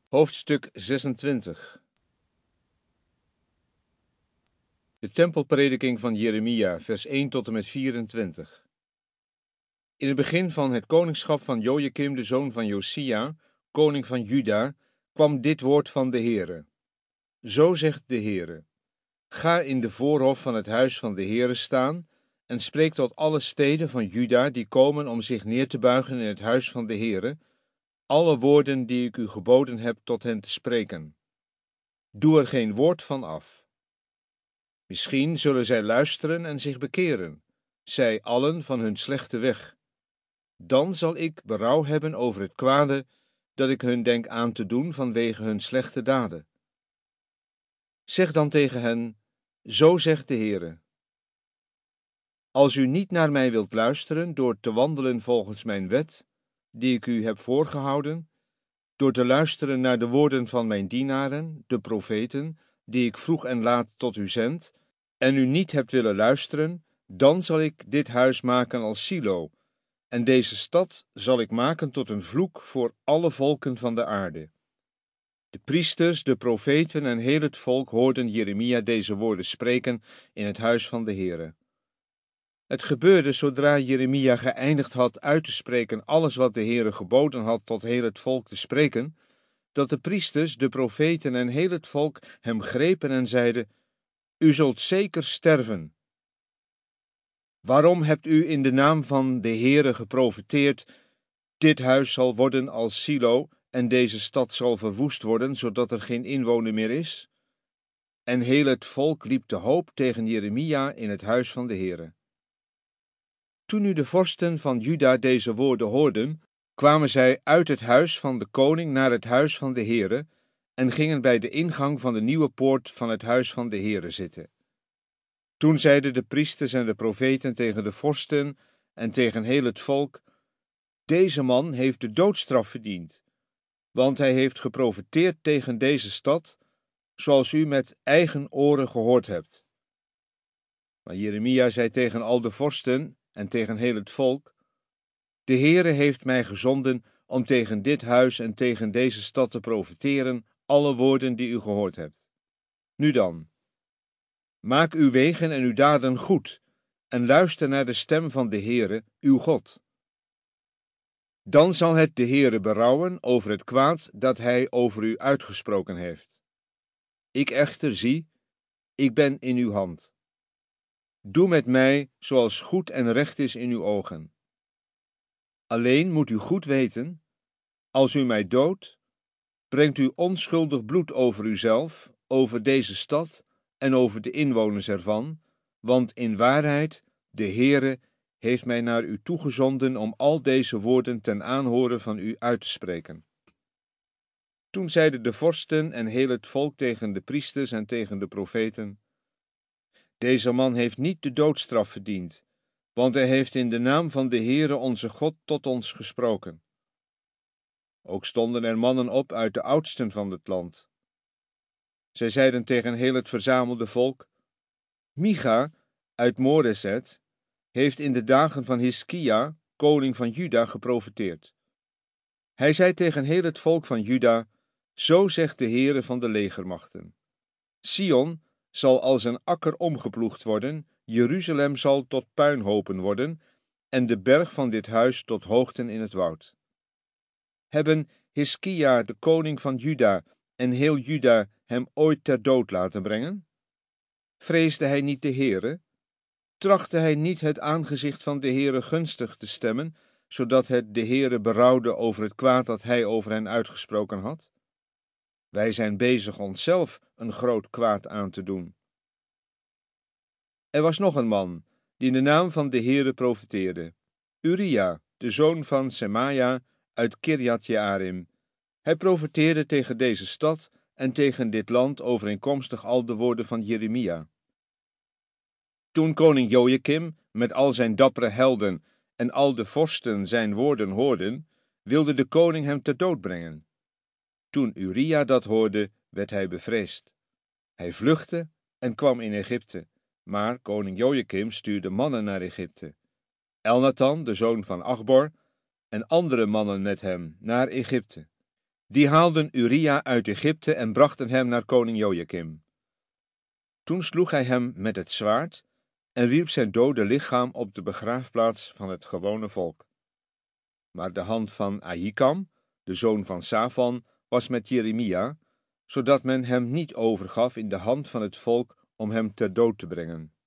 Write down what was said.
Hoofdstuk 26. De tempelprediking van Jeremia, vers 1 tot en met 24. In het begin van het koningschap van Jojakim, de zoon van Josia, koning van Juda, kwam dit woord van de Heere. Zo zegt de Heere: Ga in de voorhof van het huis van de Heere staan en spreek tot alle steden van Juda die komen om zich neer te buigen in het huis van de Heere, alle woorden die ik u geboden heb tot hen te spreken. Doe er geen woord van af. Misschien zullen zij luisteren en zich bekeren, zij allen van hun slechte weg. Dan zal ik berouw hebben over het kwade dat ik hun denk aan te doen vanwege hun slechte daden. Zeg dan tegen hen: Zo zegt de Heere: Als u niet naar mij wilt luisteren door te wandelen volgens mijn wet, die ik u heb voorgehouden, door te luisteren naar de woorden van mijn dienaren, de profeten, die ik vroeg en laat tot u zend, en u niet hebt willen luisteren, dan zal ik dit huis maken als Silo, en deze stad zal ik maken tot een vloek voor alle volken van de aarde. De priesters, de profeten en heel het volk hoorden Jeremia deze woorden spreken in het huis van de Heere. Het gebeurde zodra Jeremia geëindigd had uit te spreken alles wat de Heere geboden had tot heel het volk te spreken, dat de priesters, de profeten en heel het volk hem grepen en zeiden: U zult zeker sterven. Waarom hebt u in de naam van de Heere geprofeteerd: Dit huis zal worden als Silo en deze stad zal verwoest worden, zodat er geen inwoner meer is? En heel het volk liep te hoop tegen Jeremia in het huis van de Heere. Toen nu de vorsten van Juda deze woorden hoorden, kwamen zij uit het huis van de koning naar het huis van de Heere en gingen bij de ingang van de nieuwe poort van het huis van de Heere zitten. Toen zeiden de priesters en de profeten tegen de vorsten en tegen heel het volk: Deze man heeft de doodstraf verdiend, want hij heeft geprofeteerd tegen deze stad, zoals u met eigen oren gehoord hebt. Maar Jeremia zei tegen al de vorsten en tegen heel het volk: De Heere heeft mij gezonden om tegen dit huis en tegen deze stad te profeteren alle woorden die u gehoord hebt. Nu dan, maak uw wegen en uw daden goed en luister naar de stem van de Heere, uw God. Dan zal het de Heere berouwen over het kwaad dat hij over u uitgesproken heeft. Ik echter zie, ik ben in uw hand. Doe met mij zoals goed en recht is in uw ogen. Alleen moet u goed weten, als u mij doodt, brengt u onschuldig bloed over uzelf, over deze stad en over de inwoners ervan, want in waarheid, de Heere heeft mij naar u toegezonden om al deze woorden ten aanhoren van u uit te spreken. Toen zeiden de vorsten en heel het volk tegen de priesters en tegen de profeten: Deze man heeft niet de doodstraf verdiend, want hij heeft in de naam van de Heere onze God tot ons gesproken. Ook stonden er mannen op uit de oudsten van het land. Zij zeiden tegen heel het verzamelde volk: Micha uit Moreset heeft in de dagen van Hiskia, koning van Juda, geprofeteerd. Hij zei tegen heel het volk van Juda: Zo zegt de Heere van de legermachten: Sion zal als een akker omgeploegd worden, Jeruzalem zal tot puinhopen worden, en de berg van dit huis tot hoogten in het woud. Hebben Hiskia, de koning van Juda, en heel Juda hem ooit ter dood laten brengen? Vreesde hij niet de Heere? Trachtte hij niet het aangezicht van de Heere gunstig te stemmen, zodat het de Heere berouwde over het kwaad dat hij over hen uitgesproken had? Wij zijn bezig onszelf een groot kwaad aan te doen. Er was nog een man, die in de naam van de Heere profeteerde: Uria, de zoon van Semaja uit Kirjat Jearim. Hij profeteerde tegen deze stad en tegen dit land overeenkomstig al de woorden van Jeremia. Toen koning Jojakim met al zijn dappere helden en al de vorsten zijn woorden hoorden, wilde de koning hem ter dood brengen. Toen Uria dat hoorde, werd hij bevreesd. Hij vluchtte en kwam in Egypte, maar koning Jojakim stuurde mannen naar Egypte. Elnathan, de zoon van Achbor, en andere mannen met hem naar Egypte. Die haalden Uria uit Egypte en brachten hem naar koning Jojakim. Toen sloeg hij hem met het zwaard en wierp zijn dode lichaam op de begraafplaats van het gewone volk. Maar de hand van Ahikam, de zoon van Safan, was met Jeremia, zodat men hem niet overgaf in de hand van het volk om hem ter dood te brengen.